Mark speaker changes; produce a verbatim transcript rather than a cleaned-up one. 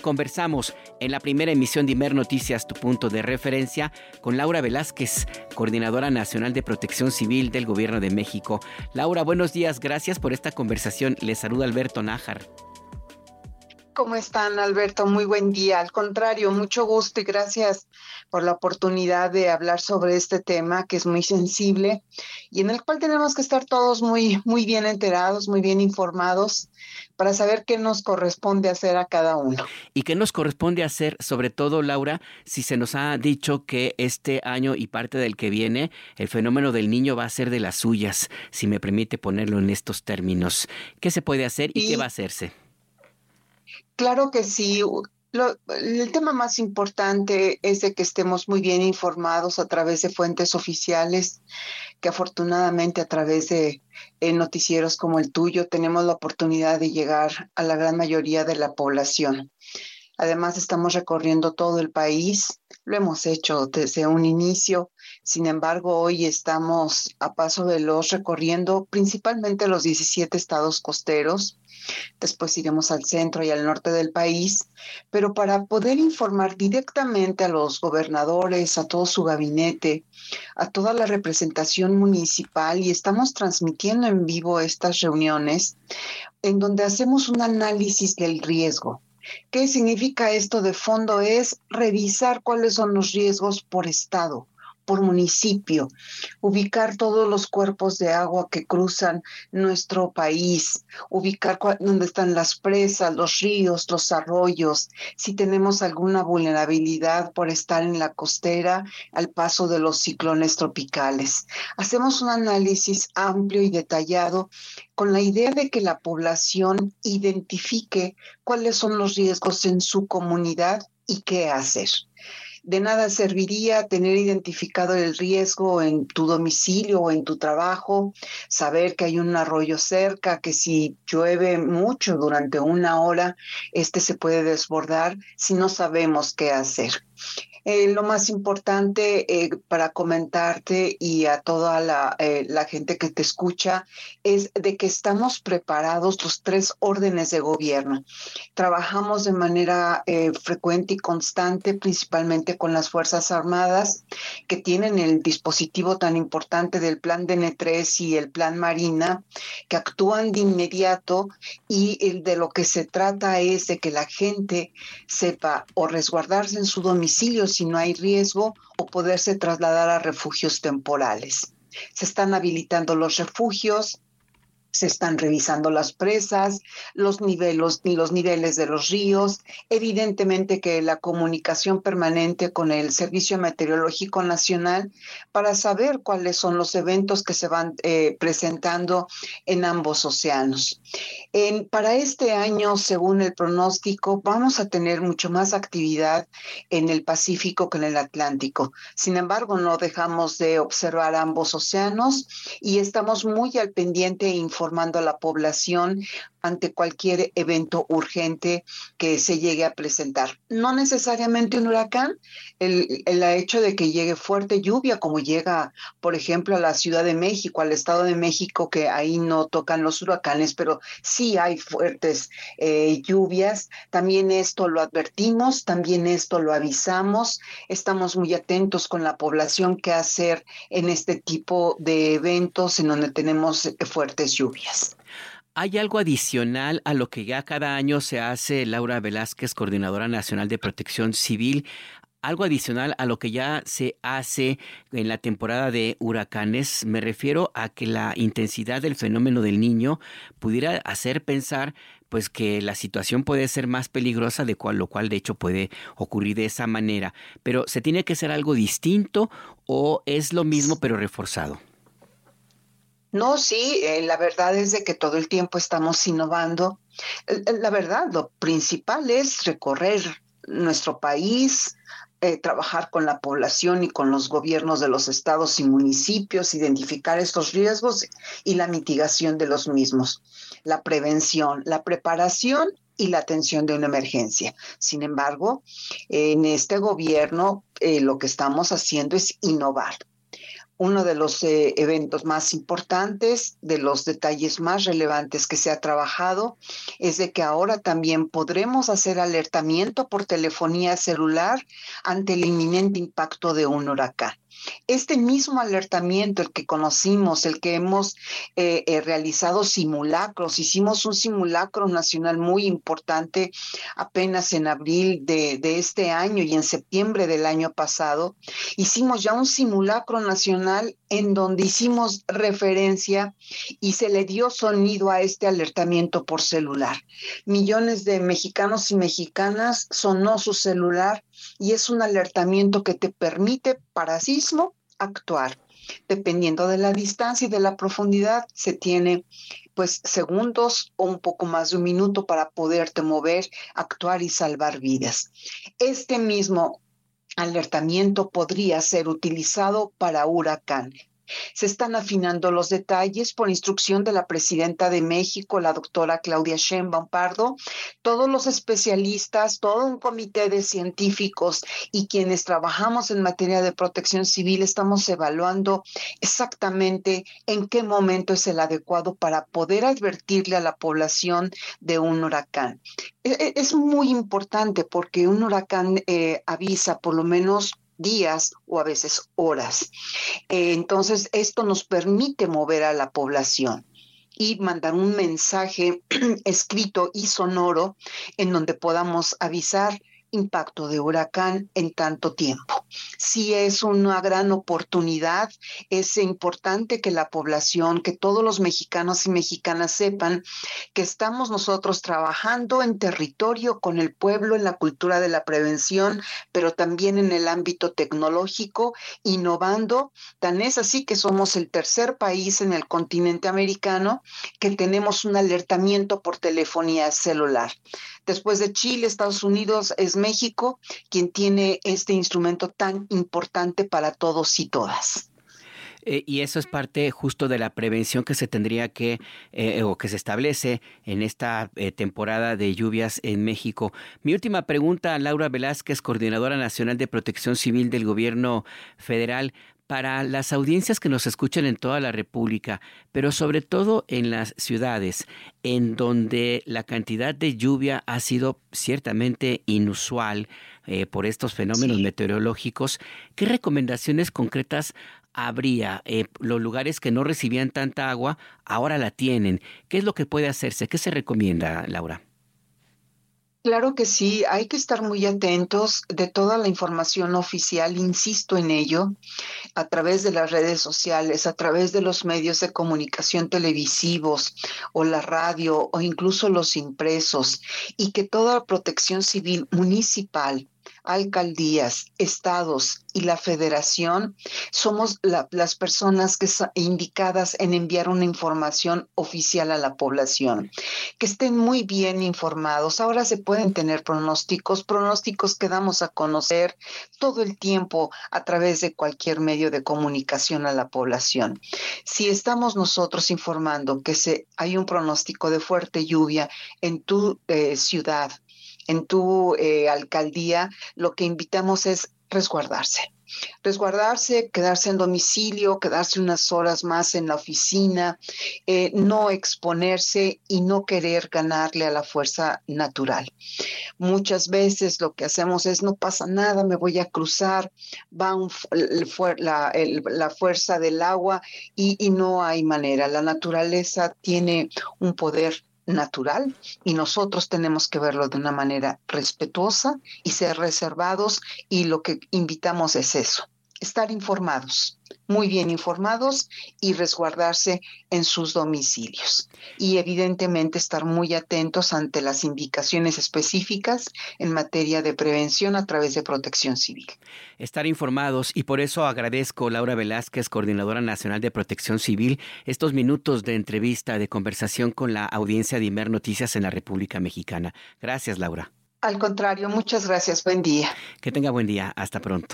Speaker 1: conversamos en la primera emisión de Imer Noticias, tu punto de referencia, con Laura Velázquez, Coordinadora Nacional de Protección Civil del Gobierno de México. Laura, buenos días, gracias por esta conversación. Les saluda Alberto Nájar.
Speaker 2: ¿Cómo están, Alberto? Muy buen día. Al contrario, mucho gusto y gracias por la oportunidad de hablar sobre este tema que es muy sensible y en el cual tenemos que estar todos muy, muy bien enterados, muy bien informados para saber qué nos corresponde hacer a cada uno.
Speaker 1: ¿Y qué nos corresponde hacer, sobre todo, Laura, si se nos ha dicho que este año y parte del que viene, el fenómeno del Niño va a ser de las suyas, si me permite ponerlo en estos términos? ¿Qué se puede hacer y, y qué va a hacerse?
Speaker 2: Claro que sí. Lo, el tema más importante es de que estemos muy bien informados a través de fuentes oficiales, que afortunadamente a través de eh, noticieros como el tuyo tenemos la oportunidad de llegar a la gran mayoría de la población. Además, estamos recorriendo todo el país, lo hemos hecho desde un inicio. Sin embargo, hoy estamos a paso veloz recorriendo principalmente los diecisiete estados costeros. Después iremos al centro y al norte del país, pero para poder informar directamente a los gobernadores, a todo su gabinete, a toda la representación municipal, y estamos transmitiendo en vivo estas reuniones en donde hacemos un análisis del riesgo. ¿Qué significa esto de fondo? Es revisar cuáles son los riesgos por estado, por municipio, ubicar todos los cuerpos de agua que cruzan nuestro país, ubicar cu- dónde están las presas, los ríos, los arroyos, si tenemos alguna vulnerabilidad por estar en la costera al paso de los ciclones tropicales. Hacemos un análisis amplio y detallado con la idea de que la población identifique cuáles son los riesgos en su comunidad y qué hacer. De nada serviría tener identificado el riesgo en tu domicilio o en tu trabajo, saber que hay un arroyo cerca, que si llueve mucho durante una hora, este se puede desbordar si no sabemos qué hacer. Eh, lo más importante eh, para comentarte y a toda la, eh, la gente que te escucha es de que estamos preparados los tres órdenes de gobierno. Trabajamos de manera eh, frecuente y constante, principalmente con las Fuerzas Armadas, que tienen el dispositivo tan importante del Plan D N tres y el Plan Marina, que actúan de inmediato, y el de lo que se trata es de que la gente sepa o resguardarse en su domicilio si no hay riesgo o poderse trasladar a refugios temporales. Se están habilitando los refugios, se están revisando las presas, los niveles, los niveles de los ríos, evidentemente que la comunicación permanente con el Servicio Meteorológico Nacional para saber cuáles son los eventos que se van eh, presentando en ambos océanos. En, para este año, según el pronóstico, vamos a tener mucho más actividad en el Pacífico que en el Atlántico. Sin embargo, no dejamos de observar ambos océanos y estamos muy al pendiente e informando a la población ante cualquier evento urgente que se llegue a presentar. No necesariamente un huracán, el, el hecho de que llegue fuerte lluvia, como llega, por ejemplo, a la Ciudad de México, al Estado de México, que ahí no tocan los huracanes, pero sí hay fuertes eh, lluvias. También esto lo advertimos, también esto lo avisamos. Estamos muy atentos con la población qué hacer en este tipo de eventos en donde tenemos fuertes lluvias.
Speaker 1: ¿Hay algo adicional a lo que ya cada año se hace, Laura Velázquez, Coordinadora Nacional de Protección Civil? Algo adicional a lo que ya se hace en la temporada de huracanes. Me refiero a que la intensidad del fenómeno del Niño pudiera hacer pensar pues que la situación puede ser más peligrosa, de cual, lo cual de hecho puede ocurrir de esa manera. Pero ¿se tiene que hacer algo distinto o es lo mismo pero reforzado?
Speaker 2: No, sí, eh, la verdad es de que todo el tiempo estamos innovando. Eh, eh, La verdad, lo principal es recorrer nuestro país, eh, trabajar con la población y con los gobiernos de los estados y municipios, identificar estos riesgos y la mitigación de los mismos, la prevención, la preparación y la atención de una emergencia. Sin embargo, en este gobierno eh, lo que estamos haciendo es innovar. uno de los eh, eventos más importantes, de los detalles más relevantes que se ha trabajado, es de que ahora también podremos hacer alertamiento por telefonía celular ante el inminente impacto de un huracán. Este mismo alertamiento, el que conocimos, el que hemos eh, eh, realizado simulacros, hicimos un simulacro nacional muy importante apenas en abril de, de este año y en septiembre del año pasado, hicimos ya un simulacro nacional en donde hicimos referencia y se le dio sonido a este alertamiento por celular. Millones de mexicanos y mexicanas sonó su celular y es un alertamiento que te permite para sismo actuar. Dependiendo de la distancia y de la profundidad, se tiene pues segundos o un poco más de un minuto para poderte mover, actuar y salvar vidas. Este mismo alertamiento podría ser utilizado para huracán. Se están afinando los detalles por instrucción de la presidenta de México, la doctora Claudia Sheinbaum Pardo. Todos los especialistas, todo un comité de científicos y quienes trabajamos en materia de protección civil estamos evaluando exactamente en qué momento es el adecuado para poder advertirle a la población de un huracán. Es muy importante porque un huracán eh, avisa por lo menos días o a veces horas. Eh, entonces, esto nos permite mover a la población y mandar un mensaje escrito y sonoro en donde podamos avisar impacto de huracán en tanto tiempo. Sí es una gran oportunidad, es importante que la población, que todos los mexicanos y mexicanas sepan que estamos nosotros trabajando en territorio con el pueblo en la cultura de la prevención, pero también en el ámbito tecnológico, innovando. Tan es así que somos el tercer país en el continente americano que tenemos un alertamiento por telefonía celular. Después de Chile, Estados Unidos, es México quien tiene este instrumento tan importante para todos y todas.
Speaker 1: Eh, y eso es parte justo de la prevención que se tendría que, eh, o que se establece en esta eh, temporada de lluvias en México. Mi última pregunta, Laura Velázquez, Coordinadora Nacional de Protección Civil del Gobierno Federal. Para las audiencias que nos escuchan en toda la República, pero sobre todo en las ciudades, en donde la cantidad de lluvia ha sido ciertamente inusual eh, por estos fenómenos sí. meteorológicos, ¿qué recomendaciones concretas habría? Eh, los lugares que no recibían tanta agua, ahora la tienen. ¿Qué es lo que puede hacerse? ¿Qué se recomienda, Laura?
Speaker 2: Claro que sí, hay que estar muy atentos de toda la información oficial, insisto en ello, a través de las redes sociales, a través de los medios de comunicación televisivos o la radio o incluso los impresos, y que toda la protección civil municipal, alcaldías, estados y la federación somos la, las personas que son indicadas en enviar una información oficial a la población, que estén muy bien informados. Ahora se pueden tener pronósticos, pronósticos que damos a conocer todo el tiempo a través de cualquier medio de comunicación a la población. Si estamos nosotros informando que se, hay un pronóstico de fuerte lluvia en tu eh, ciudad, en tu eh, alcaldía, lo que invitamos es resguardarse. Resguardarse, quedarse en domicilio, quedarse unas horas más en la oficina, eh, no exponerse y no querer ganarle a la fuerza natural. Muchas veces lo que hacemos es no pasa nada, me voy a cruzar, va un, la, el, la fuerza del agua y, y no hay manera. La naturaleza tiene un poder natural y nosotros tenemos que verlo de una manera respetuosa y ser reservados, y lo que invitamos es eso, estar informados, muy bien informados y resguardarse en sus domicilios y evidentemente estar muy atentos ante las indicaciones específicas en materia de prevención a través de Protección Civil.
Speaker 1: Estar informados, y por eso agradezco, Laura Velázquez, Coordinadora Nacional de Protección Civil, estos minutos de entrevista, de conversación con la audiencia de Imer Noticias en la República Mexicana. Gracias, Laura.
Speaker 2: Al contrario, muchas gracias. Buen día.
Speaker 1: Que tenga buen día. Hasta pronto.